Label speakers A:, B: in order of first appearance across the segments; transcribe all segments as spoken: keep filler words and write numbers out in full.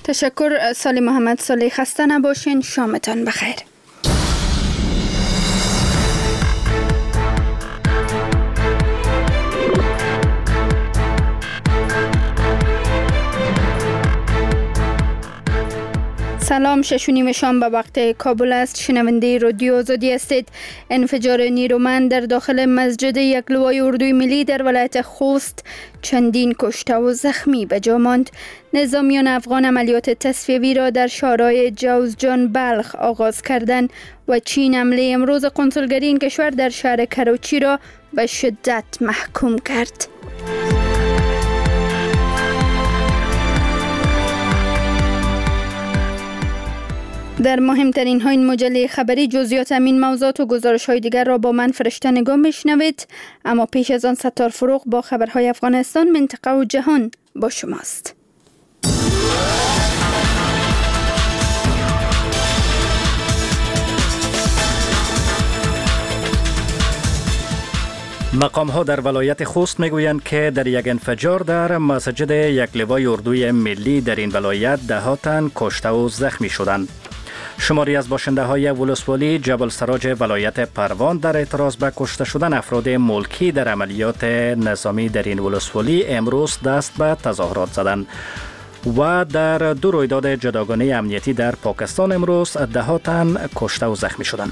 A: تشکر سالی محمد صالح. خسته نباشین. شامتان بخیر. سلام، شش و نیم شام به وقت کابل است. شنونده رادیو آزادی هستید. انفجار نیرومند در داخل مسجد یکلوای اردوی ملی در ولایت خوست چندین کشته و زخمی به جا ماند. نظامیان افغان عملیات تصفیوی را در شهرهای جوزجان بلخ آغاز کردند و چین حمله امروز قنسولگری این کشور در شهر کراچی را به شدت محکوم کرد. در مهمترین ها این مجله خبری جزئیات همین موضوعات و گزارش های دیگر را با من فرشته نگاه میشنوید، اما پیش از آن ستار فروغ با خبرهای افغانستان، منطقه و جهان با شماست.
B: مقام ها در ولایت خوست میگویند که در یک انفجار در مسجد یکلوای اردوی ملی در این ولایت ده ها تن کشته و زخمی شدند. شماری از باشنده های ولسوالی جبل سراج ولایت پروان در اعتراض به کشته شدن افراد ملکی در عملیات نظامی در این ولسوالی امروز دست به تظاهرات زدند و در دو رویداد جداگانه امنیتی در پاکستان امروز ده ها تن کشته و زخمی شدند.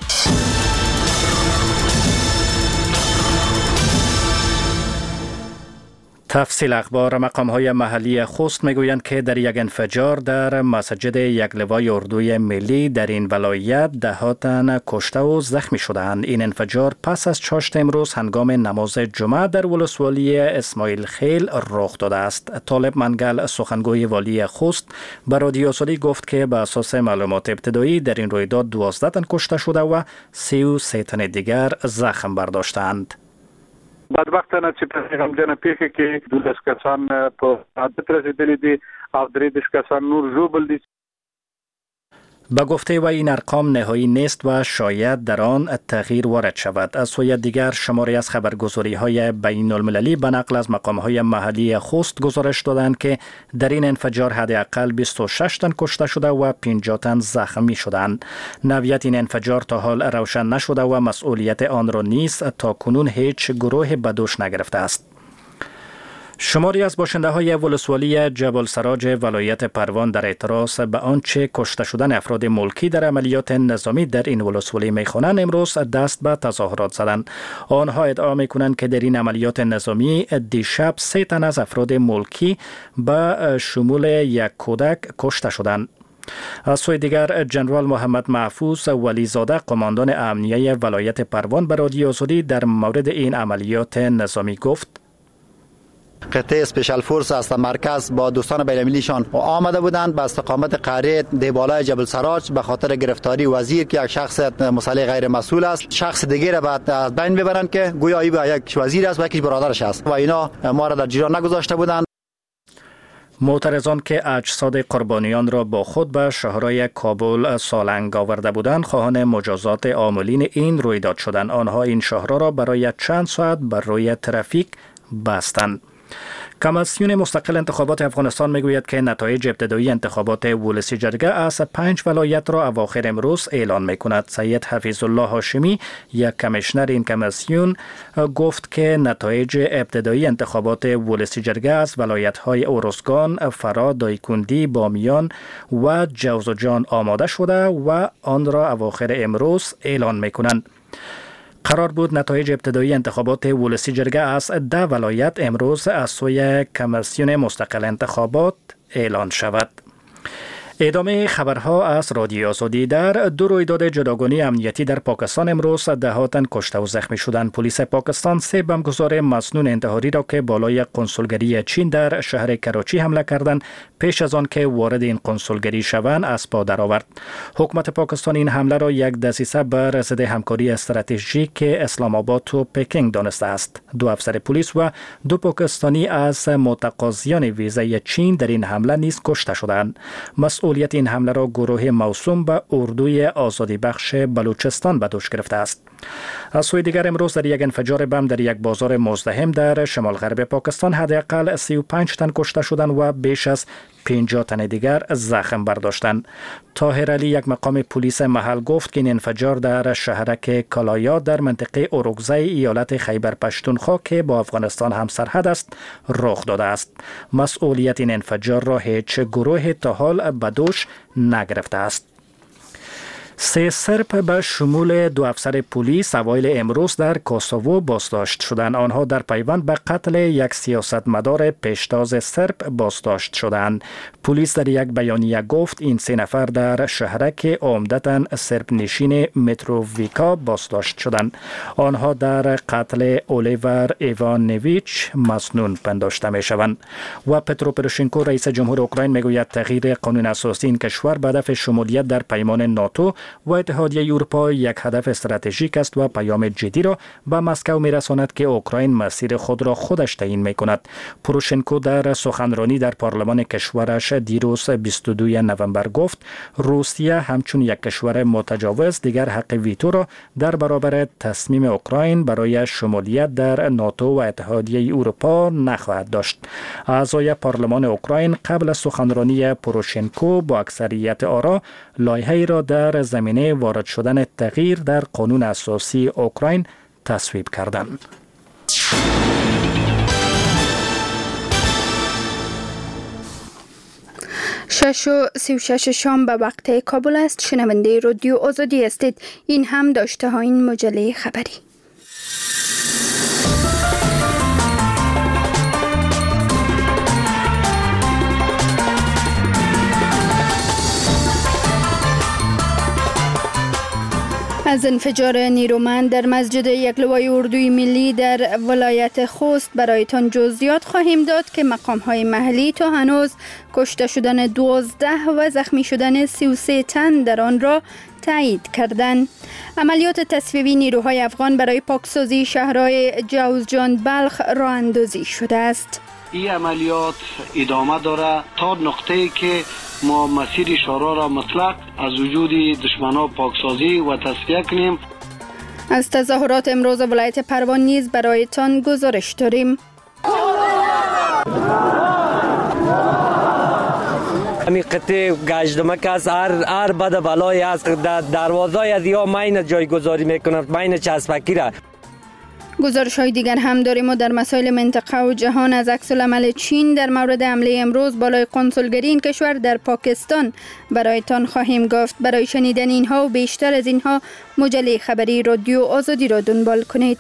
B: تفصیل اخبار. مقام‌های محلی خوست میگویند که در یک انفجار در مسجد یکلوای اردوی ملی در این ولایت ده ها تن کشته و زخمی شدند. این انفجار پس از چاشت امروز هنگام نماز جمعه در ولسوالی اسماعیل خیل رخ داده است. طالب منگل سخنگوی والی خوست به رادیو آزادی گفت که به اساس معلومات ابتدایی در این رویداد دوازده تن کشته شده و سی و سه تن دیگر زخم برداشتند.
C: بدبختانه چې په غمجنه پیښه کې دولس کسان په عادت رسیدلي دي او درې دېرش کسان نور ژوبل دي.
B: به گفته و این ارقام نهایی نیست و شاید در آن تغییر وارد شود. از سوی دیگر شماری از خبرگزاری های بین المللی به نقل از مقام های محلی خوست گزارش دادند که در این انفجار حداقل بیست و شش تن کشته شده و پنجاه تن زخمی شدند. نوعیت این انفجار تا حال روشن نشده و مسئولیت آن را نیز تا کنون هیچ گروه به دوش نگرفته است. شماری از باشنده های ولسوالی جبل سراج ولایت پروان در اعتراض به آنچه کشته شدن افراد ملکی در عملیات نظامی در این ولسوالی میخوانند امروز دست به تظاهرات زدند. آنها ادعا میکنند که در این عملیات نظامی دیشب سه تن از افراد ملکی به شمول یک کودک کشته شدند. از سوی دیگر جنرال محمد محفوظ ولیزاده قماندان امنیه ولایت پروان به رادیو آزادی در مورد این عملیات نظامی گفت:
D: قطعه اسپیشال فورس از مرکز با دوستان بین‌المللیشان آمده بودند به استقامت قریه دیبالای جبل سراج به خاطر گرفتاری وزیر که یک شخص مسلح غیر مسئول است. شخص دیگه را بعد از بین ببرند که گویا ای به یک وزیر است و یکی برادرش است و اینا ما را در جریان نگذاشته بودند.
B: معترضان که اجساد قربانیان را با خود به شهرهای کابل سالنگ آورده بودند خواهان مجازات عاملین این رویداد شدند. آنها این شهرها را برای چند ساعت بر روی ترافیک بستند. کمیسیون مستقل انتخابات افغانستان میگوید که نتایج ابتدایی انتخابات ولسی جرگه از پنج ولایت را اواخر امروز اعلان میکند. سید حفیظ الله هاشمی یک کمیشنر این کمیسیون گفت که نتایج ابتدایی انتخابات ولسی جرگه از ولایت های اورزگان، فرا، دایکندی، بامیان و جوزجان آماده شده و آن را اواخر امروز اعلان میکنند. قرار بود نتایج ابتدایی انتخابات ولسی جرگه از ده ولایت امروز از سوی کمیسیون مستقل انتخابات اعلان شود. ادامه خبرها از رادیو آزادی. در دو رویداد جداگانه امنیتی در پاکستان امروز ده ها تن کشته و زخمی شدند. پلیس پاکستان سه بمبگذار مسنون انتحاری را که بالای قنسولگری چین در شهر کراچی حمله کردند پیش از آن که وارد این قنسولگری شوند از پا درآورد. حکومت پاکستان این حمله را یک دسیسه بر ضد همکاری استراتژیک اسلام آباد و پکینگ دانسته است. دو افسر پلیس و دو پاکستانی از متقاضیان ویزای چین در این حمله نیز کشته شدند. مسئولیت این حمله را گروه موسوم به اردوی آزادی بخش بلوچستان به دوش گرفته است. از سوی دیگر امروز در یک انفجار بم در یک بازار مزدحم در شمال غرب پاکستان حداقل سی و پنج تن کشته شدند و بیش از پنجاه تن دیگر زخم برداشتند. طاهر علی یک مقام پلیس محل گفت که این انفجار در شهرک کالایا در منطقه اورکزای ایالت خیبر پشتونخوا که با افغانستان همسرحد است رخ داده است. مسئولیت این انفجار را هیچ گروه تا حال به دوش نگرفته است. سه سرب به شمول دو افسر پلیس اوایل امروز در کوسوو بازداشت شدند. آنها در پیوند به قتل یک سیاستمدار پیشتاز سرب بازداشت شدند. پلیس در یک بیانیه گفت این سه نفر در شهرک عمدتاً سرب نشین متروویکا بازداشت شدند. آنها در قتل اولیور ایوانویچ مسنون پنداشته می شوند. و پترو پروشنکو رئیس جمهور اوکراین میگوید تغییر قانون اساسی این کشور به هدف شمولیت در پیمان ناتو و اتحادیه اروپا یک هدف استراتژیک است و پیام جدی را به مسکو میرساند که اوکراین مسیر خود را خودش تعیین میکند. پروشنکو در سخنرانی در پارلمان کشورش دیروز بیست و دوم نوامبر گفت روسیه همچون یک کشور متجاوز دیگر حق ویتو را در برابر تصمیم اوکراین برای شمولیت در ناتو و اتحادیه اروپا نخواهد داشت. اعضای پارلمان اوکراین قبل از سخنرانی پروشنکو با اکثریت آرا لایحه‌ای را در زمینه وارد شدن تغییر در قانون اساسی اوکراین تصویب کردند.
A: شش و سی و شش شام به وقت کابل است. شنونده رادیو آزادی هستید. این هم داشته ها این مجله خبری. از انفجار نیرومند در مسجد یکلوای اردوی ملی در ولایت خوست برایتان جزئیات خواهیم داد که مقام‌های محلی تا هنوز کشته شدن دوازده و زخمی شدن سی و سه تن در آن را تایید کردند. عملیات تصفیه‌ای نیروهای افغان برای پاکسازی شهرهای جوزجان بلخ راه اندازی شده است.
E: این عملیات ادامه داره تا نقطه‌ای که ما مسیر شورا را مطلق از وجود دشمنان پاکسازی و تصفیه کنیم.
A: از تظاهرات امروز ولایت پروان نیز برایتان گزارش داریم.
F: همین قطعه گشتمک است، هر هر بد بلایی است در دروازه از یا ماین جایگذاری میکنند، ماین چسبکی را.
A: گزارش های دیگر هم داریم و در مسائل منطقه و جهان از عکس العمل چین در مورد حمله امروز بالای قنسولگری این کشور در پاکستان برایتان خواهیم گفت. برای شنیدن اینها و بیشتر از اینها مجله خبری رادیو آزادی را دنبال کنید.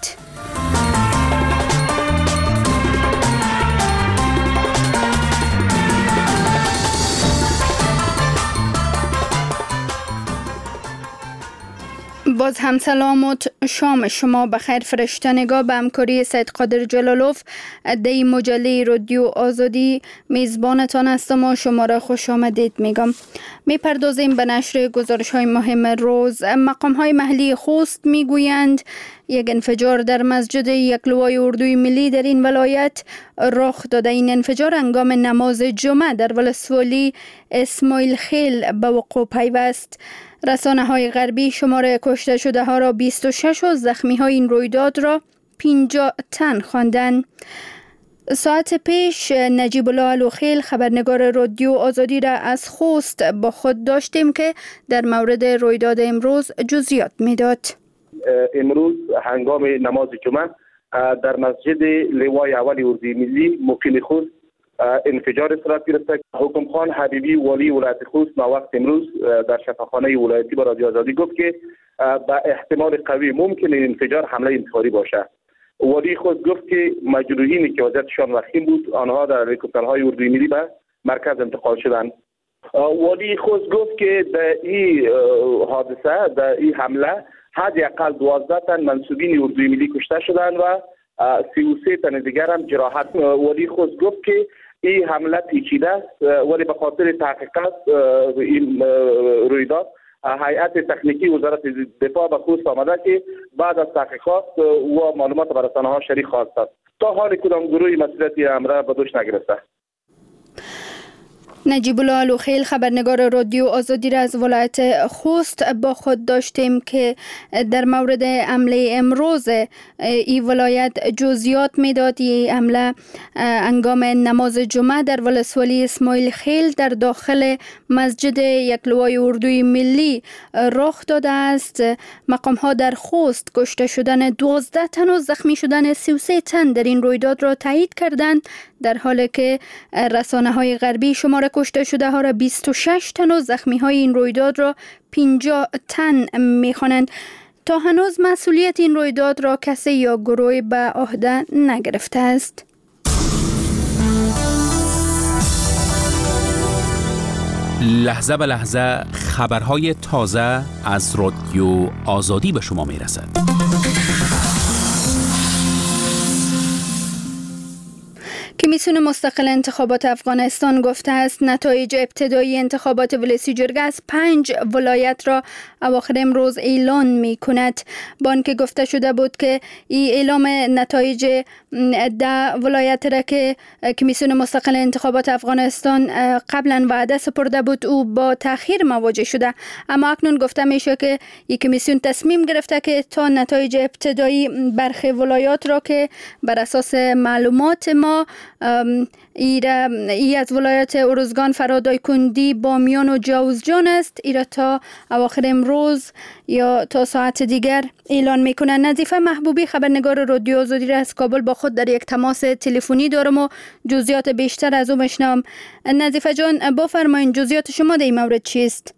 A: باز هم سلام و شام شما بخیر. فرشته نگاه به همکاری سید قادر جلالوف دی مجله رادیو آزادی میزبانتان هستم و شما را خوش آمدید میگم. میپردازیم به نشر گزارش های مهم روز. مقام های محلی خوست میگویند یک انفجار در مسجد یکلوای اردوی ملی در این ولایت رخ داده. این انفجار هنگام نماز جمعه در ولسوالی اسماعیل خیل به وقوع پیوست. رسانه های غربی شماره کشته شده ها را بیست و شش و زخمی های این رویداد را پنجاه تن خواندند. ساعت پیش نجیب الله علوخیل خبرنگار رادیو آزادی را از خوست با خود داشتیم که در مورد رویداد امروز جزئیات میداد.
G: امروز هنگام نماز جمعه در مسجد لوای اول اردوی ملی مقیم خوست انفجار صورت گرفت. حکم خان حبیبی والی ولایت خوست وقت امروز در شفاخانه ولایتی با رادیو آزادی گفت که با احتمال قوی ممکن این انفجار حمله انتحاری باشد. والی خود گفت که مجروحینی که وضعیتشان وخیم بود آنها در هلیکوپترهای اردوی ملی به مرکز انتقال شدند. والی خود گفت که در این حادثه در این حمله حداقل دوازده تن منصوبین اردوی ملی کشته شدند و سی و سه تن دیگر هم جراحت. والی خود گفت که این حمله پیچیده است ولی به خاطر تحقیقات این رویداد هیئت تکنیکی وزارت دفاع به خوست آمده که بعد از تحقیقات و معلومات به رسانه‌ها شریک خواهد است. تا حال کدام گروهی مسئولیت امر به دوش نگرفته.
A: نجیب الله لوخیل خبرنگار رادیو آزادی را از ولایت خوست با خود داشتیم که در مورد حمله امروز این ولایت جزئیات میداد. این حمله هنگام نماز جمعه در ولسوالی اسماعیل خیل در داخل مسجد یکلوای اردوی ملی رخ داده است. مقام ها در خوست کشته شدن دوازده تن و زخمی شدن سی و سه تن در این رویداد را تایید کردند، در حالی که رسانه های غربی شمار کشته شده ها را بیست و شش تن و زخمی های این رویداد را پنجاه تن می خوانند. تا هنوز مسئولیت این رویداد را کسی یا گروهی به عهده نگرفته است.
H: لحظه به لحظه خبرهای تازه از رادیو آزادی به شما می رسد.
A: کمیسیون مستقل انتخابات افغانستان گفته است نتایج ابتدایی انتخابات ولسی جرگه از پنج ولایت را اواخر امروز اعلان می کند. با آنکه گفته شده بود که این اعلام نتایج ده ولایت را که کمیسیون مستقل انتخابات افغانستان قبلا وعده سپرده بود او با تأخیر مواجه شده، اما اکنون گفته میشه که این کمیسیون تصمیم گرفته که تا نتایج ابتدایی برخی ولایات را که بر اساس معلومات ما ای, ای از ولایت ارزگان، فرادای کندی، بامیان و جوزجان است، ای را تا اواخر امروز یا تا ساعت دیگر اعلان میکنند. نظیفه محبوبی خبرنگار رادیو آزادی را از کابل با خود در یک تماس تلفنی دارم و جزئیات بیشتر از او بشنوم. نظیفه جان بفرمایید جزئیات شما در این مورد چیست؟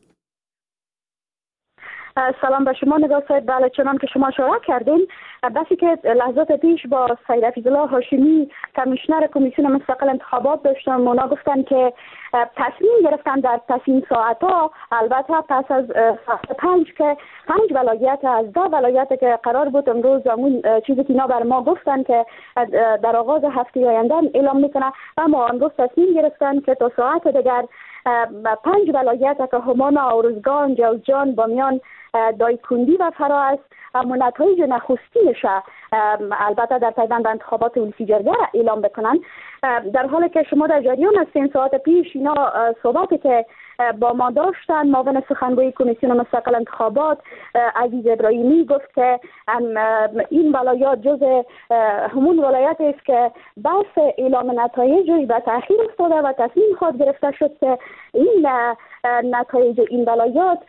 I: سلام به شما نگاه صاحب. بله، چنان که شما اشاره کردین، بسی که لحظات پیش با سید حفیظالله هاشمی کمیشنر کمیسیون مستقل انتخابات داشتم، اونا گفتن که تصمیم گرفتن در تصمیم ساعت ها، البته پس از ساعت پنج که پنج ولایت از ده ولایت که قرار بود امروز همون چیزی که اینا بر ما گفتن که در آغاز هفته آینده اعلام میکنه، اما امروز تصمیم گرفتن که تا ساعت دیگر پنج ولایت که همانا، ارزگان، جوزجان، بامیان، دایکندی و فرا است اما نتایج نخستینش البته در پیوند به انتخابات ولسی جرگه اعلام بکنن. در حالی که شما در جریان هستین، ساعت پیش اینا صحبتی که با ما داشتن، معاون سخنگوی کمیسیون مستقل انتخابات عزیز ابراهیمی گفت که این ولایات جز همون ولایت است که بحث اعلام نتایجش به تأخیر افتاده و تصمیم خود گرفته شد که این نتایج این ولایات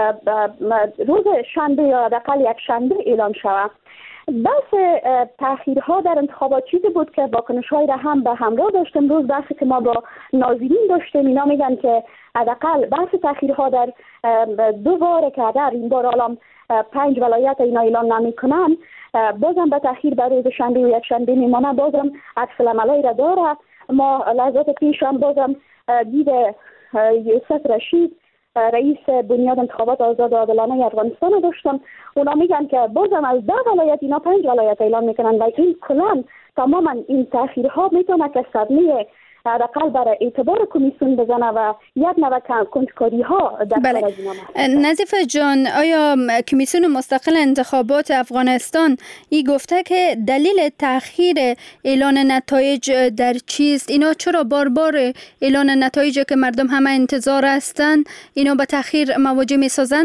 I: روز شنبه یا حداقل یک شنبه اعلام شود. بحث تأخیرها در انتخابات چیزی بود که واکنش‌های را هم به همراه داشتیم. روز بحثی که ما با ناظرین داشتیم، اینا میگن که حداقل بحث تأخیرها در دو باره که در این بار الان پنج ولایت اینا اعلان نمی‌کنن، بازم به تأخیر بر روز شنبه و یک شنبه میمانه، بازم عکس العملای را داره. ما لحظات پیش هم بازم دید یوسف رشید رئیس بنیاد انتخابات آزاد و عادلانه افغانستان داشتم، اونا میگن که بازم از ده ولایت اینا پنج ولایت اعلان میکنن و این کلان تماما این تأخیرها میتونه که صدمه حداقل برای اعتبار کمیسیون بزنه و یک نوع کنترلی ها در
A: بله.
I: کار از اینا.
A: نظیفه جان، آیا کمیسیون مستقل انتخابات افغانستان ای گفته که دلیل تأخیر اعلان نتایج در چیست؟ اینا چرا بار بار اعلان نتایج که مردم همه انتظار هستن اینا به تأخیر مواجه می سازن؟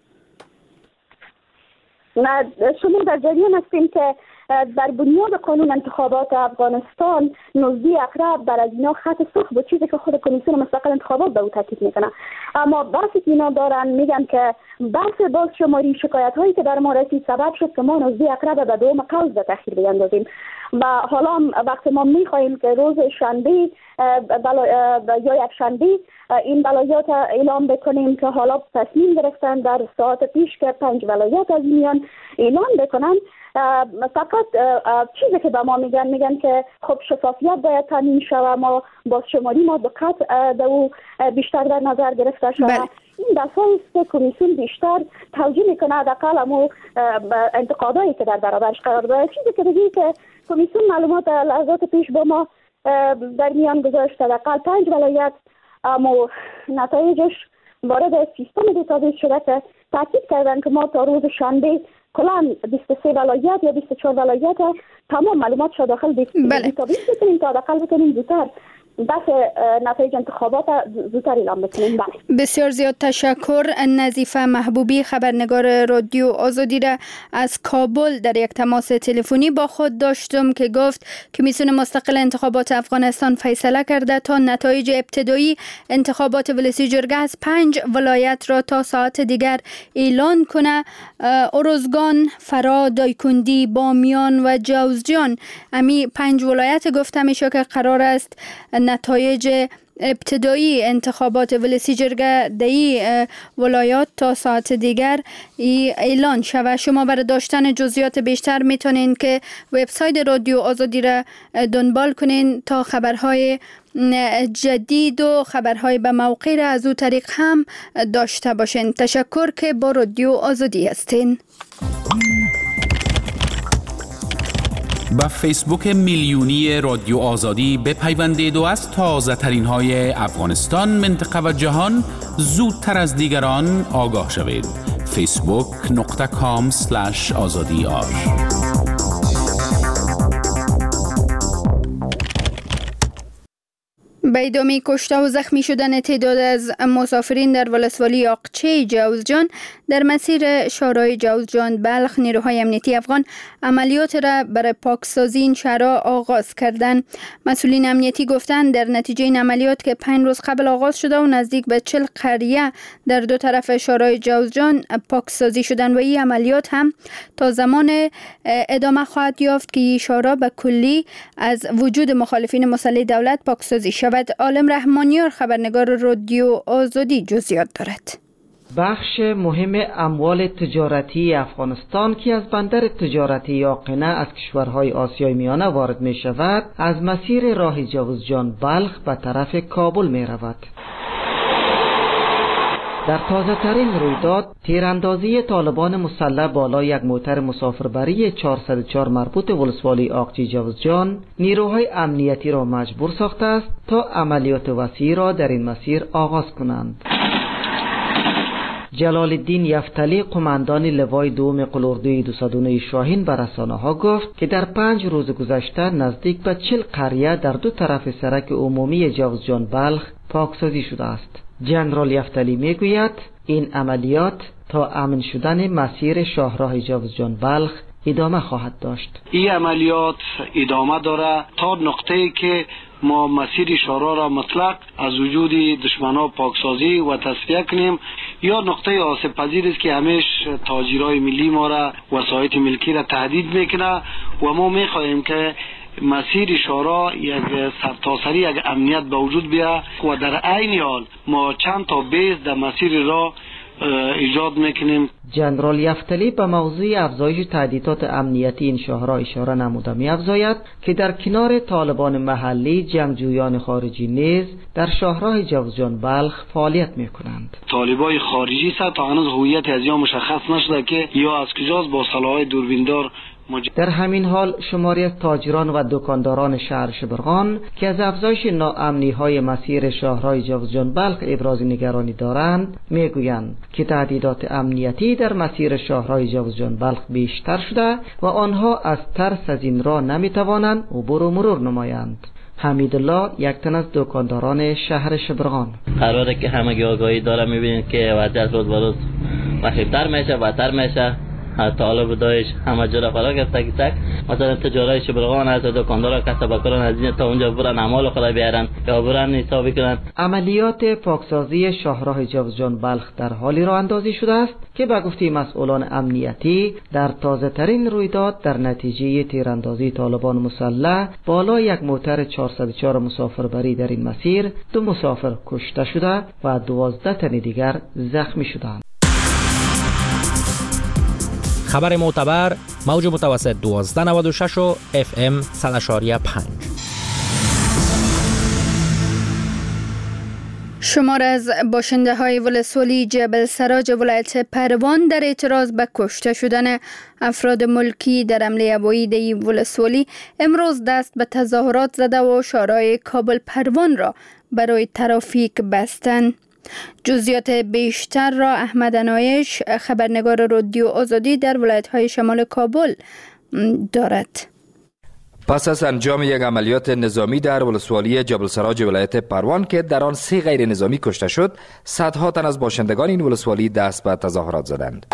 I: نه، شما در جریان هستیم که در بنیاد قانون انتخابات افغانستان نوزده اقرب بر از اینا خط سرخ بود، چیزی که خود کمیسیون مستقل انتخابات به او تاکید میکنه. اما بحثی که اینا دارن میگن که بحث باز شماری شکایت هایی که در ما رسید سبب شد که ما نوزده اقرب به دوم قوس به تاخیر بیندازیم و حالا وقتی ما میخواهیم که روز شنبه بلا... یا یک شنبه این ولایات اعلام بکنیم که حالا تصمیم گرفتن در ساعت پیش که پنج ولایت از میان اعلام بکنن، فقط چیزی که به ما میگن میگن که خب شفافیت باید تامین شود، ما باز شماری ما دقت در او بیشتر در نظر گرفته شود. بله. این دفعه است که کمیسیون بیشتر توجیه میکنه حداقل امو انتقادایی که در برابرش قرار داره. چیزی که بگی که کمیسیون معلومات لحظات پیش با ما در میان گذاشت حداقل پنج ولایت اما نتایجش وارد سیستم دیتابیس شده که تاکید کردن که ما تا روز شنبه کلان بیست و سه ولایت یا بیست و چهار ولایت تمام معلومات شده داخل دیتابیس بکنیم تا حداقل بکنیم زودتر بس نتایج انتخابات زودتر اعلام بکنیم.
A: بسیار زیاد تشکر. نظیفه محبوبی خبرنگار رادیو آزادی را از کابل در یک تماس تلفنی با خود داشتم که گفت کمیسیون مستقل انتخابات افغانستان فیصله کرده تا نتایج ابتدایی انتخابات ولسی جرگه از پنج ولایت را تا ساعت دیگر اعلان کنه. ارزگان، فرا، دایکندی، بامیان و جوزجان، امی پنج ولایت گفته میشه که قرار است نتایج ابتدایی انتخابات ولسی جرگه دهی ولایات تا ساعت دیگر اعلان شود. شما برای داشتن جزئیات بیشتر میتونین که وبسایت رادیو آزادی را دنبال کنین تا خبرهای جدید و خبرهای به موقع را از او طریق هم داشته باشین. تشکر که با رادیو آزادی هستین.
H: با فیسبوک میلیونی رادیو آزادی بپیوندید و از تازه ترین های افغانستان، منطقه و جهان زودتر از دیگران آگاه شوید. فیسبوک نقطه کام سلش آزادی آر.
A: به ادامه کشته و زخمی شدن تعداد از مسافرین در ولسوالی آقچه جوزجان در مسیر شهرهای جوزجان بلخ، نیروهای امنیتی افغان عملیات را برای پاکسازی این شهرها آغاز کردند. مسئولین امنیتی گفتند در نتیجه این عملیات که پنج روز قبل آغاز شده و نزدیک به چل قریه در دو طرف شهرهای جوزجان پاکسازی شدند و این عملیات هم تا زمان ادامه خواهد یافت که این شهرها به کلی از وجود مخالفین مسلح دولت پاکسازی شود. عالم رحمانیار خبرنگار رادیو آزادی جزئیات دارد.
J: بخش مهم اموال تجارتی افغانستان که از بندر تجارتی یاقنه از کشورهای آسیای میانه وارد می شود از مسیر راه جوزجان بلخ به طرف کابل می رود. در تازه ترین رویداد تیراندازی طالبان مسلح بالای یک موتر مسافربری چهارصد و چهار مربوط ولسوالی آقچی جوزجان نیروهای امنیتی را مجبور ساخته است تا عملیات وسیع را در این مسیر آغاز کنند. جلال الدین یفتلی قماندان لوای دوم قلاردوی دویست و نه شاهین به رسانه‌ها گفت که در پنج روز گذشته نزدیک به چل قریه در دو طرف سرک عمومی جوزجان بلخ پاکسازی شده است. جنرال یفتلی میگوید این عملیات تا امن شدن مسیر شاهراه جوزجان بلخ ادامه خواهد داشت.
E: این عملیات ادامه داره تا نقطه‌ای که ما مسیر شاهراه را مطلق از وجود دشمنان پاکسازی و تصفیه کنیم، یا نقطه آسیب پذیر است که همیش تاجرای ملی ما را وسایط ملکی را تهدید میکنه و ما میخواهیم که مسیر شاهراه یک سرتاسری یک امنیت به وجود بیاد و در عین حال ما چند تا بیس در مسیر را ایجاد میکنیم.
J: جنرال یفتلی به موضوع افزایش تهدیدات امنیتی این شهرها اشاره نموده می‌افزاید که در کنار طالبان محلی جنگجویان خارجی نیز در شهرهای جوزجان بلخ فعالیت میکنند.
E: طالبای خارجی است تا هنوز هویت از یا مشخص نشده که یا از کجاست با سلاح‌های دوربیندار.
J: در همین حال شماری از تاجران و دکانداران شهر شبرغان که از افزایش ناامنی های مسیر شهرهای جوزجان بلخ ابراز نگرانی دارند میگویند که تهدیدات امنیتی در مسیر شهرهای جوزجان بلخ بیشتر شده و آنها از ترس از این راه نمیتوانند عبور و مرور نمایند. حمیدالله یک تن از دکانداران شهر شبرغان:
K: قراره که همگی آگاهی داره، میبینید که وضعیت روز به روز وخیم‌تر میشه، بدتر میشه. طالب دایش همه جا را فرا گرفته که تک مثلا تجارای شبرغان از دکاندارا کسب کاران از این تا اونجا برن اعمال خود بیارن یا برن حسابی کنن.
J: عملیات پاکسازی شاهراه جوزجان بلخ در حالی راه اندازی شده است که به گفته مسئولان امنیتی در تازه ترین رویداد در نتیجه تیراندازی طالبان مسلح بالای یک موتر چهارصد و چهار مسافربری در این مسیر دو مسافر کشته شده و دوازده تن دیگر زخمی شدند.
L: خبر معتبر موج متوسط دوازده نود و شش و اف ام صد و پنج.
A: شمار از باشنده های ولسوالی جبل سراج ولایت پروان در اعتراض به کشته شدن افراد ملکی در حمله هوایی دی ولسوالی امروز دست به تظاهرات زده و شهرهای کابل پروان را برای ترافیک بستند. جزئیات بیشتر را احمد عنایش خبرنگار رادیو آزادی در ولایت‌های شمال کابل دارد.
M: پس از انجام یک عملیات نظامی در ولسوالی جبل سراج ولایت پروان که در آن سه غیر نظامی کشته شد، صدها تن از باشندگان این ولسوالی دست به تظاهرات زدند.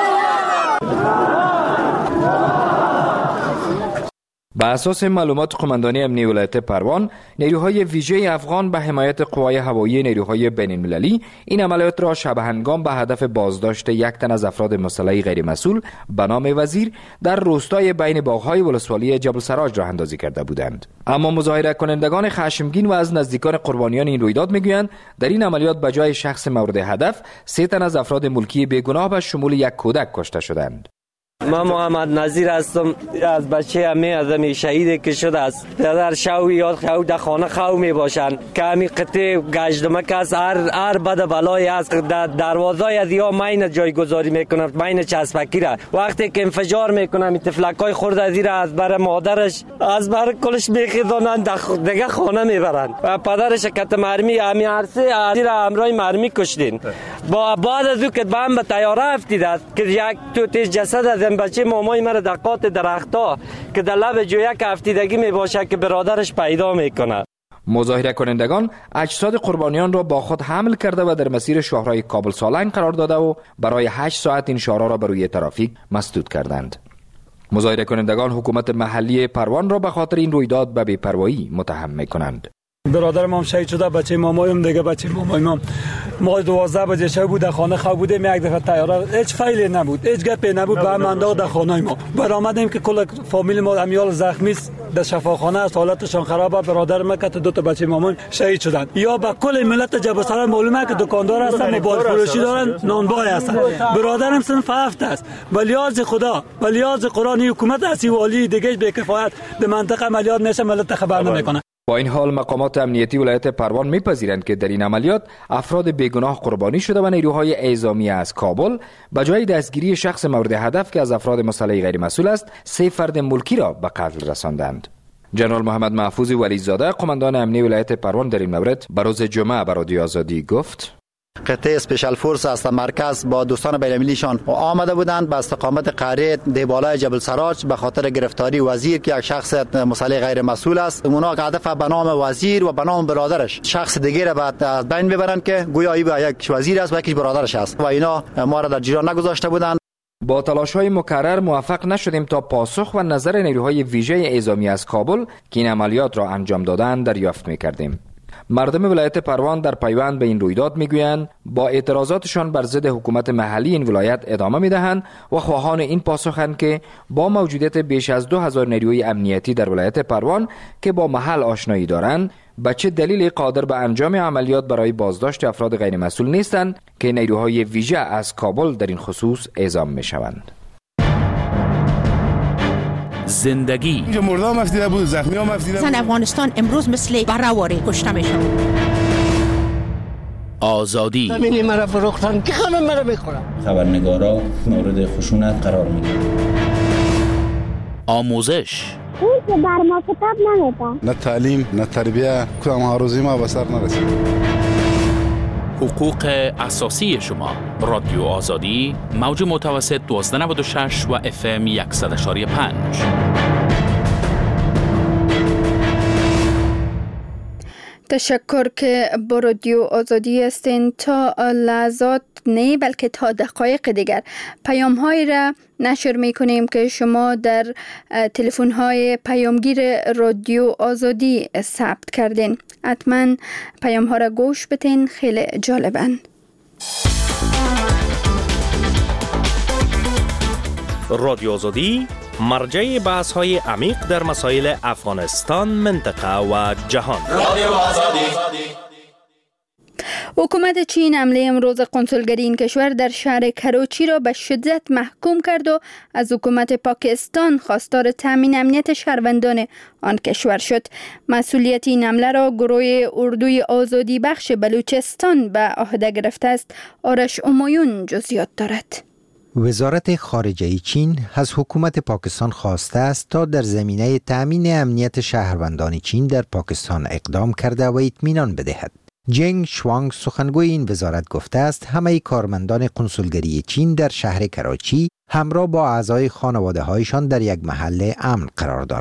M: به اساس معلومات قماندانی امنیتی ولایت پروان، نیروهای ویژه افغان به حمایت قوای هوایی نیروهای بین المللی این عملیات را شب هنگام به هدف بازداشت یک تن از افراد مسلح غیر مسئول به نام وزیر در روستای بین باغ‌های ولسوالی جبل سراج راه اندازی کرده بودند. اما مظاهره کنندگان خشمگین و از نزدیکان قربانیان این رویداد میگویند در این عملیات به جای شخص مورد هدف، سه تن از افراد ملکی بیگناه به شمول یک کودک کشته شدند.
F: من محمد نظیر هستم، از بچه همه از همی شهید که شده است. در شو یا خو در خانه خو می باشند که همی قطع گشتمک است. هر هر بد بلای است در دروازه از یا ماین جایگذاری میکنن، ماین چسبکی را وقتی که انفجار میکنن می تفلکای خورد از زیر از بر مادرش از بر کلش میخیزونن دیگه خانه میبرن و پدرش کت مرمی همی عرصه زیر امرای مرمی کشتین. با بعد از او که بم به تیاره افتید است که یک تو تیز جسد از بچه مامای مرا در قاط درخت‌ها که در لب جویک افتیدگی می باشه که برادرش پیدا میکنه.
M: مظاهره کنندگان اجساد قربانیان را با خود حمل کرده و در مسیر شاهراه کابل سالنگ قرار داده و برای هشت ساعت این شاهراه را بر روی ترافیک مسدود کردند. مظاهره کنندگان حکومت محلی پروان را به خاطر این رویداد به بی‌پروایی متهم میکنند.
N: برادرم هم شهید شده، بچه مامایم دیگه بچه مامایم ما دوازده بجه شب بود در خانه خواب بودیم، یک دفعه تیاره هیچ فایلی نبود، هیچ گپی نبود، به هم انداخت در خانه ما. برآمدیم که کل فامیل ما امیال زخمی است، در شفاخانه است، حالتشان خرابه. برادر ما که دو تا بچه مامان شهید شدند. یا به کل ملت جبل سراج معلومه که دکاندار هستن، موبایل فروشی دارن، نانبای هستن. برادرم صنف هفت است. ولیاز خدا، ولیاز قرآن حکومت اسی والی دیگه به کفایت در منطقه عملیات میشه، ملت خبر نمیکنه.
M: با این حال مقامات امنیتی ولایت پروان میپذیرند که در این عملیات افراد بیگناه قربانی شده و نیروهای اعزامی از کابل به جای دستگیری شخص مورد هدف که از افراد مسلح غیر مسئول است، سه فرد ملکی را به قتل رساندند. جنرال محمد محفوظ ولیزاده قماندان امنیتی ولایت پروان در این مورد به روز جمعه به رادیو آزادی گفت:
D: قطعه اسپیشال فورس از مرکز با دوستان بین المللیشان آمده بودند به استقامت قریه دیبالای جبل سراج به خاطر گرفتاری وزیر که یک شخص مسلح غیر مسئول است. اونا هدف به نام وزیر و به نام برادرش شخص دیگه را بعد از بین ببرند که گویا ای به یک وزیر است و یکی برادرش است و اینا ما را در جریان نگذاشته بودند.
M: با تلاش‌های مکرر موفق نشدیم تا پاسخ و نظر نیروهای ویژه اعزامی از کابل که این عملیات را انجام دادند دریافت می‌کردیم. مردم ولایت پروان در پیوند به این رویداد میگویند با اعتراضاتشان بر ضد حکومت محلی این ولایت ادامه میدهند و خواهان این پاسخند که با موجودیت بیش از دو هزار نیروی امنیتی در ولایت پروان که با محل آشنایی دارند، به چه دلیل قادر به انجام عملیات برای بازداشت افراد غیر مسئول نیستند که نیروهای ویژه از کابل در این خصوص اعزام میشوند.
H: زندگی
O: اینجا مرده هم افتیده بود، زخمی هم افتیده بود.
P: زن افغانستان امروز مثل برهواری کشته میشن.
H: آزادی
Q: همینی مرا فروختن که همه مرا میخورن.
R: خبرنگارا مورد خشونت قرار میگیرن.
H: آموزش
S: اون که بر ما کتاب نمیدن.
O: نه تعلیم نه تربیه، کدام هاروزی ما به سر نرسید.
H: حقوق اساسی شما. رادیو آزادی، موج متوسط دوازده نود و شش و اف ام صد و یک و پنج.
A: تشکر که با رادیو آزادی هستین. تا لحظات نه بلکه تا دقایق دیگر پیام های را نشر می کنیم که شما در تلفن های پیامگیر رادیو آزادی ثبت کردین. حتما پیام ها را گوش بتین، خیلی جالبن.
L: رادیو آزادی مرجع بحث های عمیق در مسائل افغانستان، منطقه و جهان. رادیو آزادی. حکومت چین حمله امروز قنسولگری این کشور در شهر کراچی را به شدت محکوم کرد و از حکومت پاکستان خواستار تامین امنیت شهروندان آن کشور شد. مسئولیت این حمله را گروه اردوی آزادی بخش بلوچستان به عهده گرفته است. آرش امایون جزئیات دارد.
T: وزارت خارجه چین از حکومت پاکستان خواسته است تا در زمینه تأمین امنیت شهروندان چین در پاکستان اقدام کرده و اطمینان بدهد. جنگ شوانگ سخنگوی این وزارت گفته است همه کارمندان قنسولگری چین در شهر کراچی همراه با اعضای خانواده هایشان در یک محل امن قرار دارند.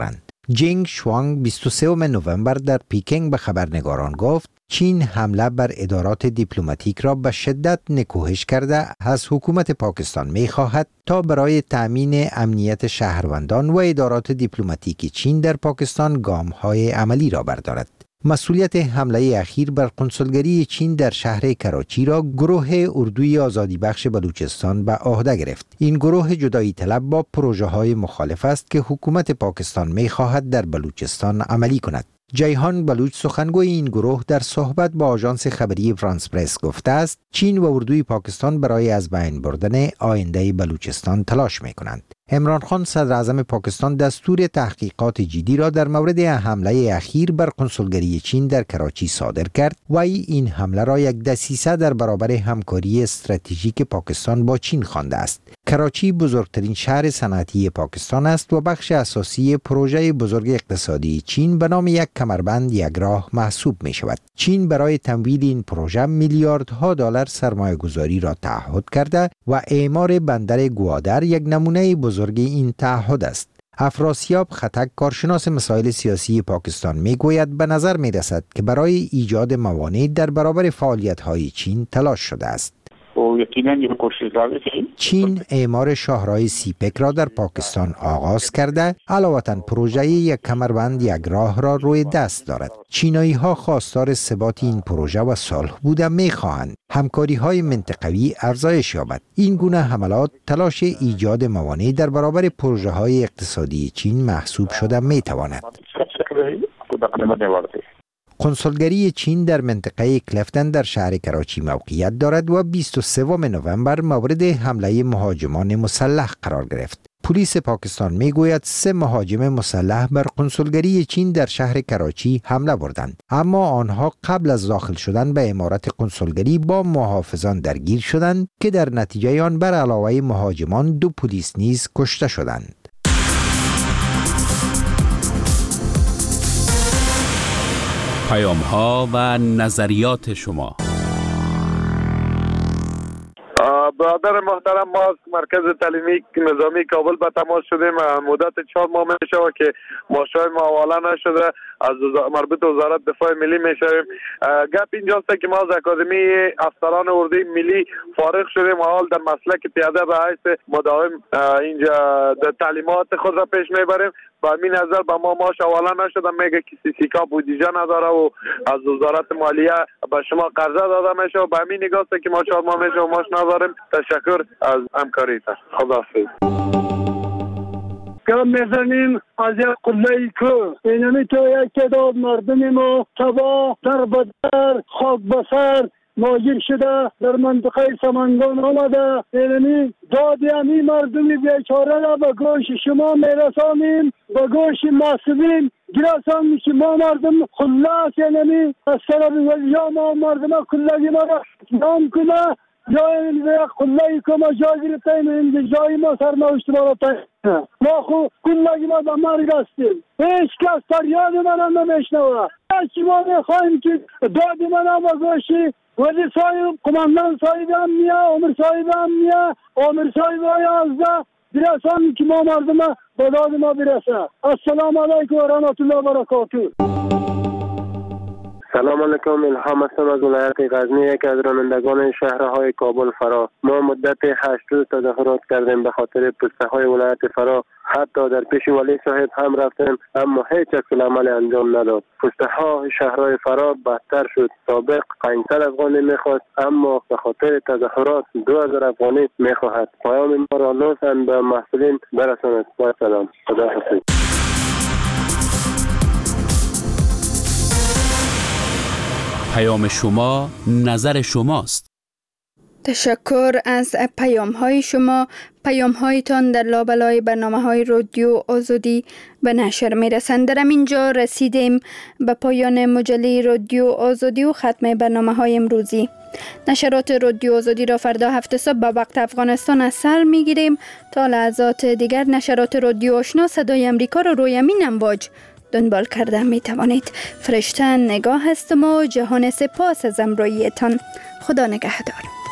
T: جنگ شوانگ بیست و سوم نوامبر در پیکنگ به خبرنگاران گفت چین حمله بر ادارات دیپلماتیک را به شدت نکوهش کرده از حکومت پاکستان می خواهد تا برای تأمین امنیت شهروندان و ادارات دیپلماتیک چین در پاکستان گام‌های عملی را بردارد. مسئولیت حمله اخیر بر قنصلگری چین در شهر کراچی را گروه اردوی آزادی بخش بلوچستان به عهده گرفت. این گروه جدایی طلب با پروژه های مخالف است که حکومت پاکستان می خواهد در بلوچستان عملی کند. جیهان بلوچ سخنگوی این گروه در صحبت با آژانس خبری فرانس پرس گفته است چین و اردوی پاکستان برای از بین بردن آینده بلوچستان تلاش می کنند. عمران خان صدر اعظم پاکستان دستور تحقیقات جدی را در مورد حمله اخیر بر قنصلگری چین در کراچی صادر کرد و این حمله را یک دسیسه در برابر همکاری استراتژیک پاکستان با چین خوانده است. کراچی بزرگترین شهر صنعتی پاکستان است و بخش اساسی پروژه بزرگ اقتصادی چین به نام یک کمربند یک راه محسوب می شود. چین برای تمویل این پروژه میلیاردها دلار سرمایه گذاری را تعهد کرده و اعمار بندر گوادر یک نمونه بزرگ این تعهد است. افراسیاب خطک کارشناس مسائل سیاسی پاکستان می گوید به نظر می رسد که برای ایجاد موانع در برابر فعالیت‌های چین تلاش شده است. چین اعمار شاهراه سیپک را در پاکستان آغاز کرده، علاوه پروژه یک کمربند یک راه را روی دست دارد. چینایی ها خواستار ثبات این پروژه و صلح بوده می خواهند همکاری های منطقوی افزایش یابد. این گونه حملات تلاش ایجاد موانع در برابر پروژه های اقتصادی چین محسوب شده می تواند. قنصلگری چین در منطقه کلفتن در شهر کراچی موقعیت دارد و بیست و سوم نوامبر مورد حمله مهاجمان مسلح قرار گرفت. پلیس پاکستان می گوید سه مهاجم مسلح بر قنصلگری چین در شهر کراچی حمله بردند، اما آنها قبل از داخل شدن به عمارت قنصلگری با محافظان درگیر شدند که در نتیجه آن بر علاوه مهاجمان دو پلیس نیز کشته شدند.
H: پیام ها و نظریات شما.
C: برادر محترم، ما از مرکز تعلیمی نظامی کابل به تماس شدیم. مدت چهار ماه می شود که ماشای ما حواله نشده. از مربوط وزارت دفاع ملی می شویم. گپ اینجاست که ما از اکادمی افسران اردوی ملی فارغ شدیم و حال در مسلک پیاده به حیث مداوم اینجا تعلیمات خود را پیش میبریم. با همین نظر به ما ماش حواله نشده، میگه که سیسیکا بودجه نداره و از وزارت مالیه به شما قرضه داده میشه و به همین نگاست که ما چهار ماه میشه و ماش نداریم. تشکر از همکاریتان. خداحافظ.
U: گام میزنیم از یک قله‌ای که اینمی تو یک تعداد مردم ما تباه در بدر خاک بسر ماجر شده در منطقه سمنگان آمده. اینمی دادی همی مردم بیچاره را به گوش شما میرسانیم، به گوش مسئولین گرسانیم که ما مردم خلاص اینمی از طرف وزیا ما مردم کلگی ما را نام کنه یا این یک قله‌ای که ما جا گرفتیم این جایی ما سرنوشت ما را تایید. ما خو کلگی ما به مرگ هستیم. هیچ کس فریاد من هم نمیشنوه. هرچی ما میخواهیم که دادی من هم به گوشی وزیر صاحب، قماندان صاحب امنیه، عمر صاحب امنیه، عمر صاحب یازده برسان که ما مردم به داد ما برسه. السلام علیکم و رحمت الله و برکاته.
V: سلام علیکم، الهام هستم از ولایت غزنی، یک از رانندگان شهرهای کابل فرا. ما مدت هشت روز تظاهرات کردیم به خاطر پسته های ولایت فرا. حتی در پیش ولی صاحب هم رفتیم اما هیچ عمل انجام نداد. پسته ها شهرهای فرا بدتر شد. سابق پانصد افغانی میخواست اما به خاطر تظاهرات دو هزار افغانی میخواهد. پیام ما را لطفاً به مسئولین برسانید. با سلام. خدا حافظ.
H: پیام شما نظر شماست.
A: تشکر از پیام های شما. پیام هایتان در لابلای برنامه های رادیو آزادی به نشر می رسند. در اینجا رسیدیم به پایان مجله رادیو آزادی و ختم برنامه های امروزی. نشرات رادیو آزادی را فردا هفت صبح به وقت افغانستان از سر می گیریم. تا لحظات دیگر نشرات رادیو آشنا صدای امریکا را روی همین امواج دنبال کرده می توانید. فرشته نگاه هستم و جهان سپاس از امرویتان. خدا نگهدار.